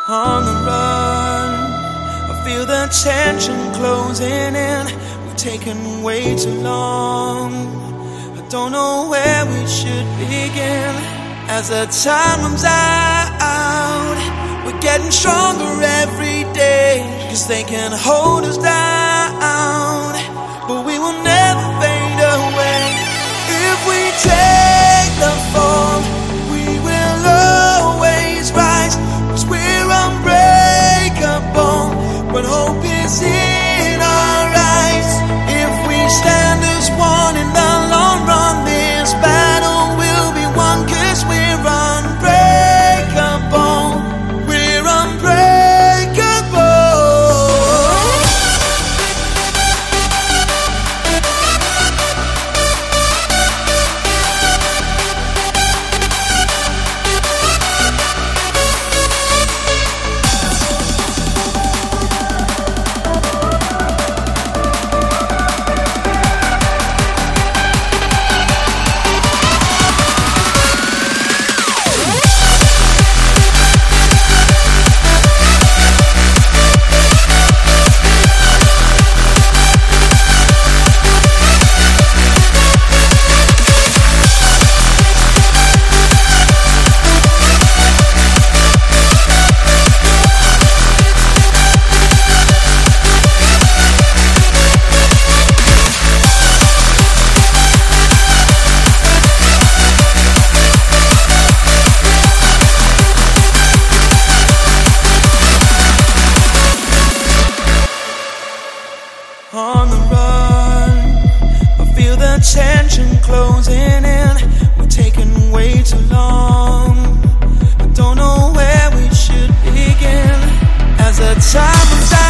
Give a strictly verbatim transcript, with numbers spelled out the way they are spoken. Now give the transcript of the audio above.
On the run, I feel the tension closing in. We've taken way too long. I don't know where we should begin. As the time runs out, we're getting stronger every day. Cause they can hold us down, but we will never fade away. If we take the fall, we will always rise. Cause we're unbreakable when hope is in our eyes. If we stand as one in the long run, this battle will be won. Cause we're unbreakable, we're unbreakable. On the run, I feel the tension closing in. We're taking way too long. I don't know where we should begin. As the time runs out,